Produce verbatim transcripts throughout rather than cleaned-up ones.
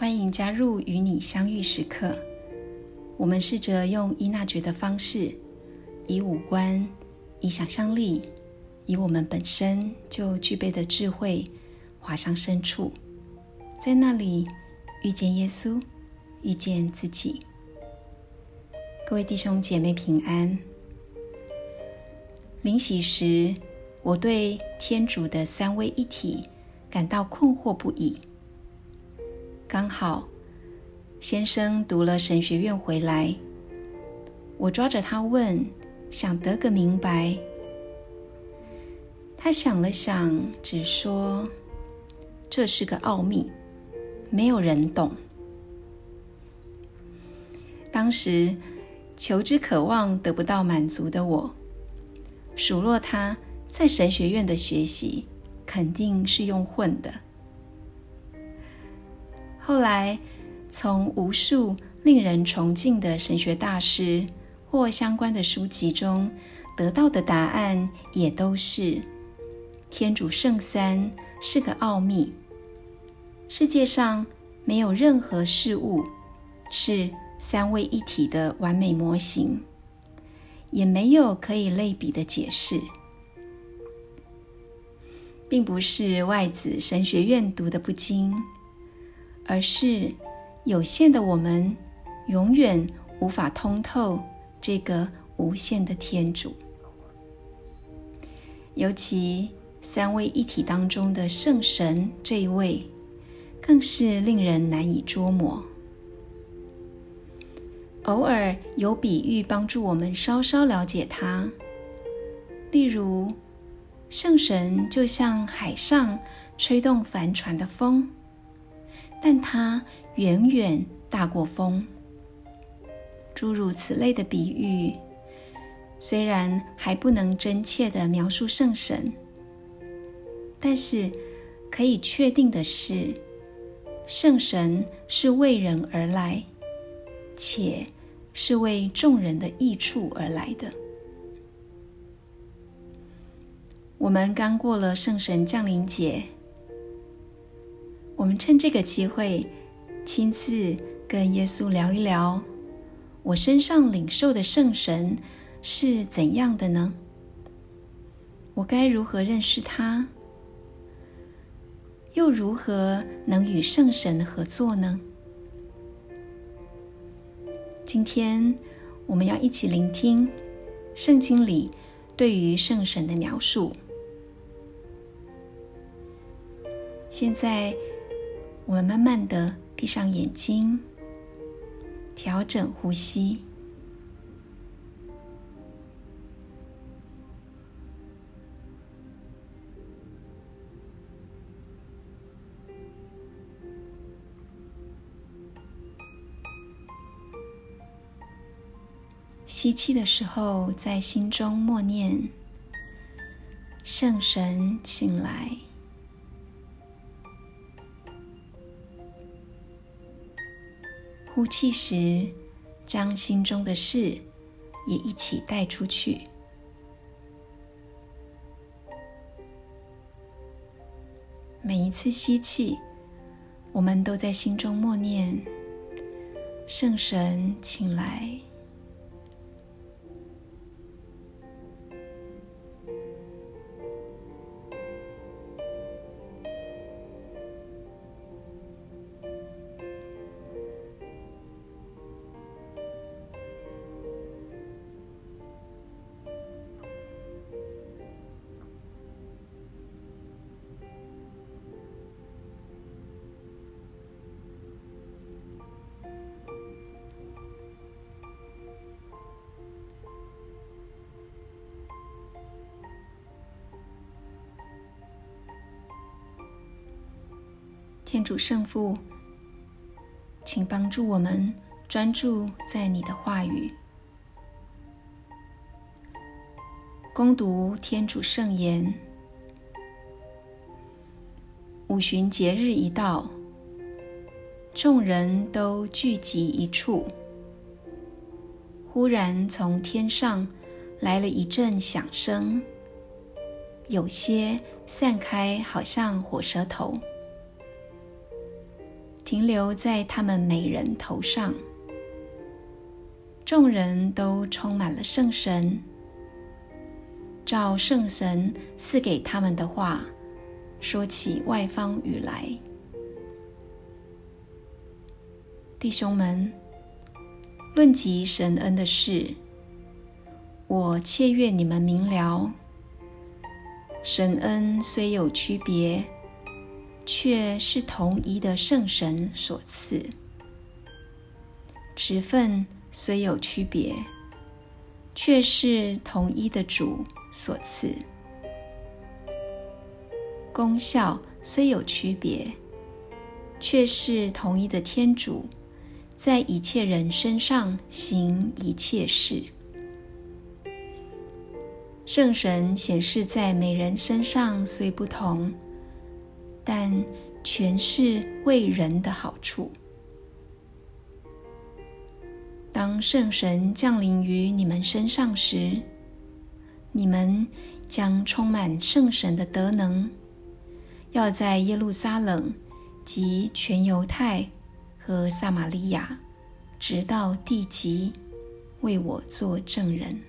欢迎加入与你相遇时刻。我们试着用依纳爵的方式，以五官，以想象力，以我们本身就具备的智慧，滑向深处，在那里遇见耶稣，遇见自己。各位弟兄姐妹平安。灵洗时，我对天主的三位一体感到困惑不已。刚好先生读了神学院回来，我抓着他问，想得个明白。他想了想，只说这是个奥秘，没有人懂。当时求知渴望得不到满足的我，数落他在神学院的学习肯定是用混的。后来从无数令人崇敬的神学大师或相关的书籍中得到的答案也都是天主圣三是个奥秘，世界上没有任何事物是三位一体的完美模型，也没有可以类比的解释。并不是外子神学院读得不精，而是有限的我们永远无法通透这个无限的天主。尤其三位一体当中的圣神这一位，更是令人难以捉摸。偶尔有比喻帮助我们稍稍了解它，例如圣神就像海上吹动帆船的风，但它远远大过风。诸如此类的比喻，虽然还不能真切地描述圣神，但是可以确定的是，圣神是为人而来，且是为众人的益处而来的。我们刚过了圣神降临节，我们趁这个机会亲自跟耶稣聊一聊，我身上领受的圣神是怎样的呢？我该如何认识他？又如何能与圣神合作呢？今天我们要一起聆听圣经里对于圣神的描述。现在我们慢慢地闭上眼睛，调整呼吸。吸气的时候，在心中默念：圣神请来。呼气时，将心中的事也一起带出去。每一次吸气，我们都在心中默念：圣神请来。天主圣父，请帮助我们专注在你的话语，恭读天主圣言。五旬节日一到，众人都聚集一处，忽然从天上来了一阵响声，有些散开，好像火舌头。 停留在他们每人头上。众人都充满了圣神，照圣神赐给他们的话，说起外方语来。弟兄们，论及神恩的事，我切愿你们明了。神恩虽有区别，却是同一的圣神所赐；职分虽有区别，却是同一的主所赐；功效虽有区别，却是同一的天主在一切人身上行一切事。圣神显示在每人身上虽不同，但全是为人的好处。当圣神降临于你们身上时，你们将充满圣神的德能，要在耶路撒冷及全犹太和撒玛利亚，直到地极，为我作证人。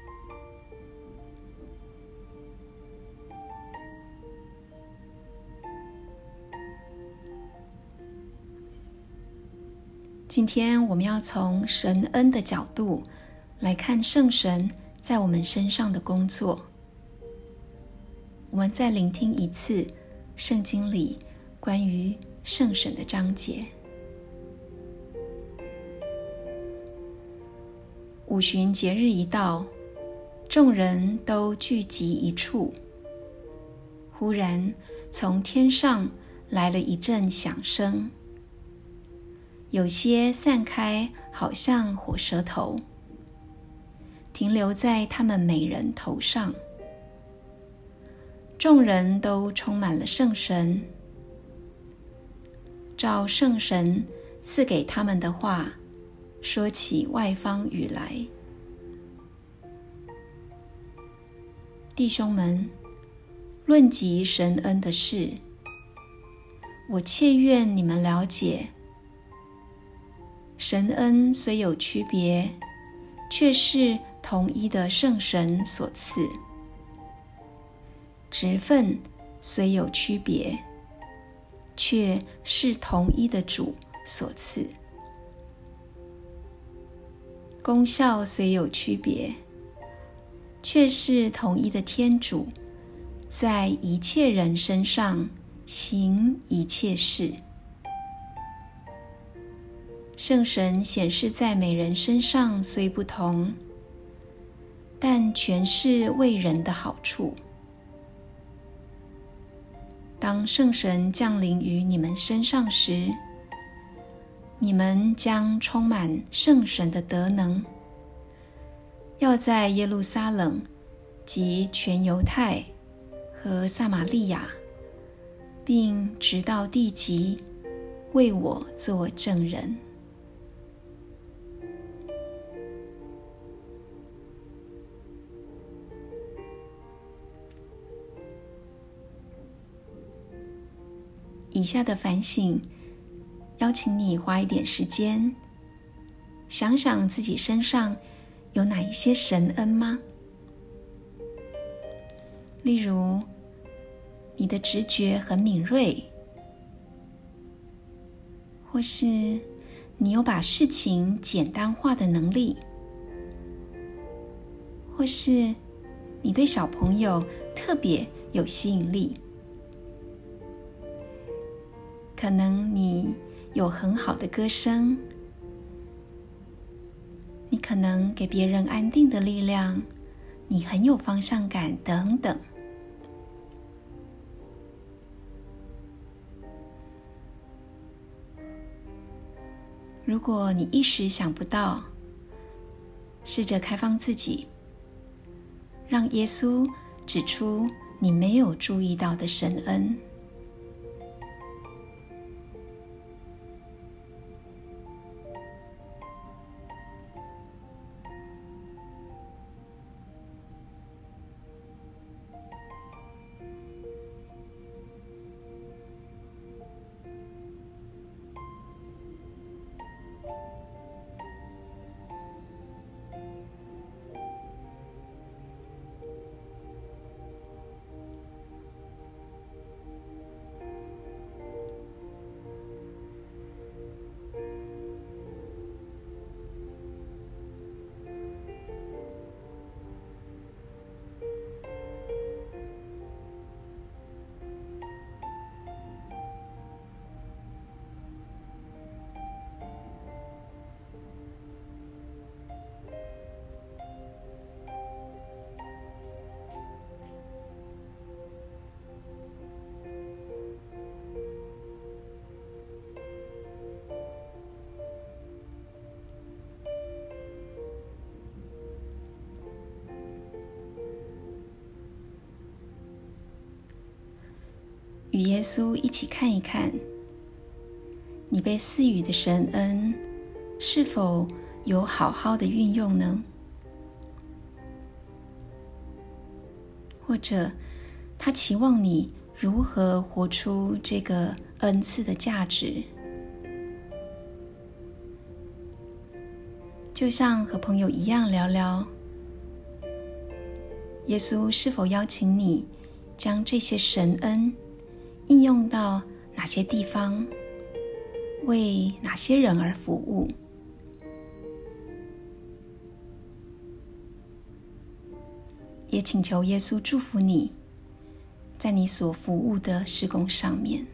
今天我们要从神恩的角度来看圣神在我们身上的工作。我们再聆听一次圣经里关于圣神的章节。五旬节日一到，众人都聚集一处。忽然从天上来了一阵响声，有些散开，好像火舌头，停留在他们每人头上。众人都充满了圣神，照圣神赐给他们的话，说起外方语来。弟兄们，论及神恩的事，我切愿你们了解。神恩虽有区别，却是同一的圣神所赐；职分虽有区别，却是同一的主所赐；功效虽有区别，却是同一的天主在一切人身上行一切事。圣神显示在每人身上虽不同，但全是为人的好处。当圣神降临于你们身上时，你们将充满圣神的德能，要在耶路撒冷及全犹太和撒玛利亚，并直到地极，为我作证人。以下的反省，邀请你花一点时间，想想自己身上有哪一些神恩吗？例如，你的直觉很敏锐，或是你有把事情简单化的能力，或是你对小朋友特别有吸引力。可能你有很好的歌声，你可能给别人安定的力量，你很有方向感等等。如果你一时想不到，试着开放自己，让耶稣指出你没有注意到的神恩。 与耶稣一起看一看，你被赐予的神恩是否有好好的运用呢？或者他期望你如何活出这个恩赐的价值？就像和朋友一样聊聊，耶稣是否邀请你将这些神恩应用到哪些地方，为哪些人而服务？也请求耶稣祝福你，在你所服务的事工上面。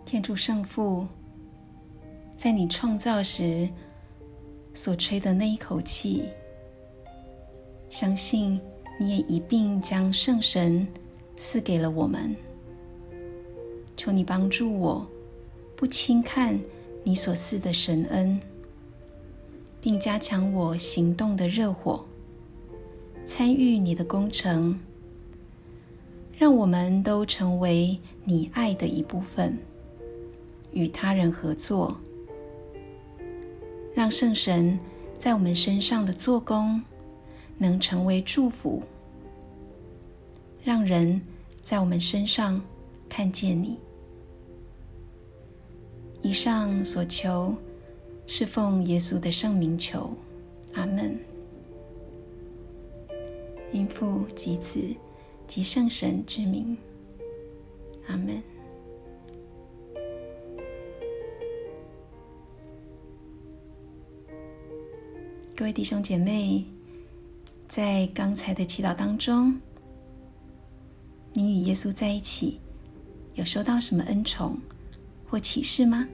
天主圣父在你创造时所吹的那一口气，相信你也一并将圣神赐给了我们。求你帮助我，不轻看你所赐的神恩，并加强我行动的热火，参与你的工程，让我们都成为你爱的一部分，与他人合作，让圣神在我们身上的做工能成为祝福，让人在我们身上看见你。以上所求是奉耶稣的圣名求，阿们。因父及子及圣神之名，阿们。各位弟兄姐妹，在刚才的祈祷当中，你与耶稣在一起，有收到什么恩宠或启示吗？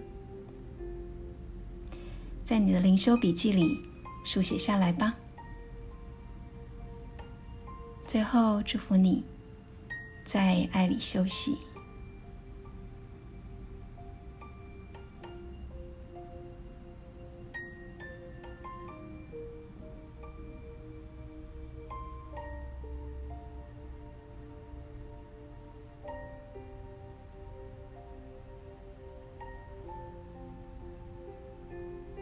在你的灵修笔记里书写下来吧。最后祝福你在爱里休息。